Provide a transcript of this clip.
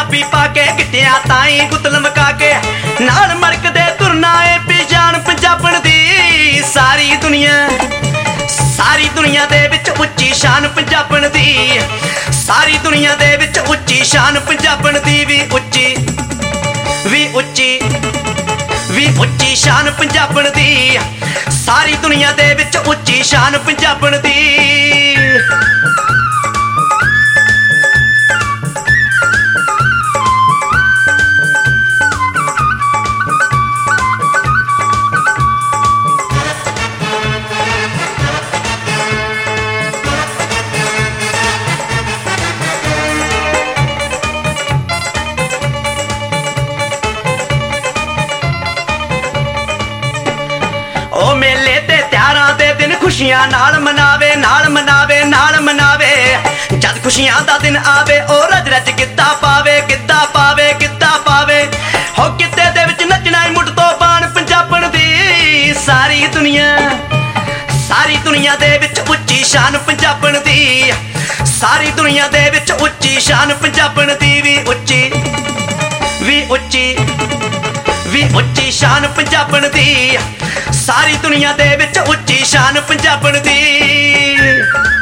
पंजाबी पाके गिट्टियां ताई गुत लमका के नाल मड़कदे तुरना ए पहचान पंजाबण दी सारी दुनिया दे विच उच्ची शान पंजाबण दी सारी दुनिया दे विच उच्ची शान पंजाबण दी भी उच्ची शान पंजाबण दी सारी दुनिया दे विच उच्ची शान पंजाबण दी ओ मेले ते त्यारां दे दिन खुशियां नाल मनावे जद खुशियां दा दिन आवे ओ रज रज गिद्धा पावे हो गिद्धे दे विच नचना मुड़ तो बाण पंजाबण दी सारी दुनिया दे विच उच्ची शान पंजाबण दी सारी दुनिया दे विच उच्ची शान पंजाबण दी भी उच्ची शान पंजाबण दी सारी दुनिया दे विच उच्ची शान पंजाबण दी